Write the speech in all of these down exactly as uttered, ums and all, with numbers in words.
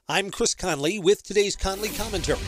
I'm Chris Conley with today's Conley Commentary.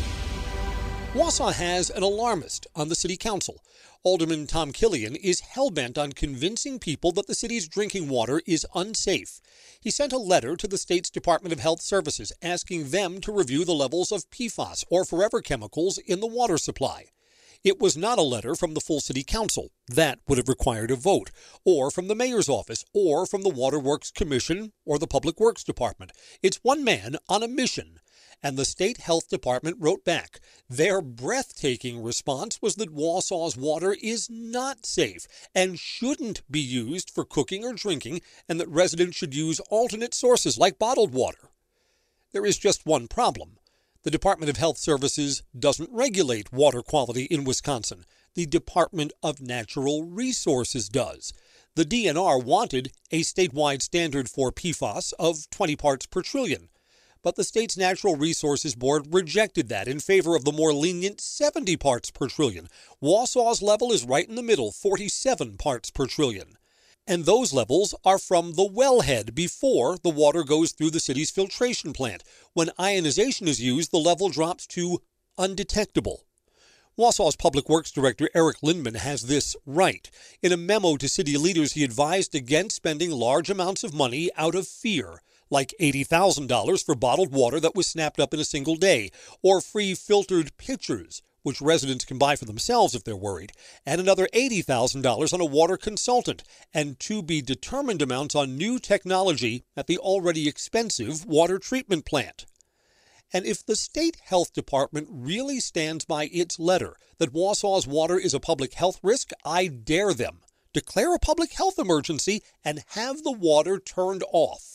Wausau has an alarmist on the city council. Alderman Tom Killian is hell-bent on convincing people that the city's drinking water is unsafe. He sent a letter to the state's Department of Health Services asking them to review the levels of P FAS, or forever chemicals, in the water supply. It was not a letter from the full city council. That would have required a vote, or from the mayor's office, or from the Waterworks Commission, or the Public Works Department. It's one man on a mission. And the state health department wrote back. Their breathtaking response was that Wausau's water is not safe and shouldn't be used for cooking or drinking, and that residents should use alternate sources like bottled water. There is just one problem. The Department of Health Services doesn't regulate water quality in Wisconsin. The Department of Natural Resources does. The D N R wanted a statewide standard for P FAS of twenty parts per trillion. But the state's Natural Resources Board rejected that in favor of the more lenient seventy parts per trillion. Wausau's level is right in the middle, forty-seven parts per trillion. And those levels are from the wellhead before the water goes through the city's filtration plant. When ionization is used, the level drops to undetectable. Wausau's Public Works Director Eric Lindman has this right. In a memo to city leaders, he advised against spending large amounts of money out of fear, like eighty thousand dollars for bottled water that was snapped up in a single day, or free filtered pitchers, which residents can buy for themselves if they're worried, and another eighty thousand dollars on a water consultant, and to-be-determined amounts on new technology at the already expensive water treatment plant. And if the state health department really stands by its letter that Wausau's water is a public health risk, I dare them. Declare a public health emergency and have the water turned off.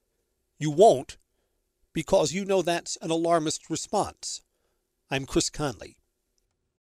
You won't, because you know that's an alarmist response. I'm Chris Conley.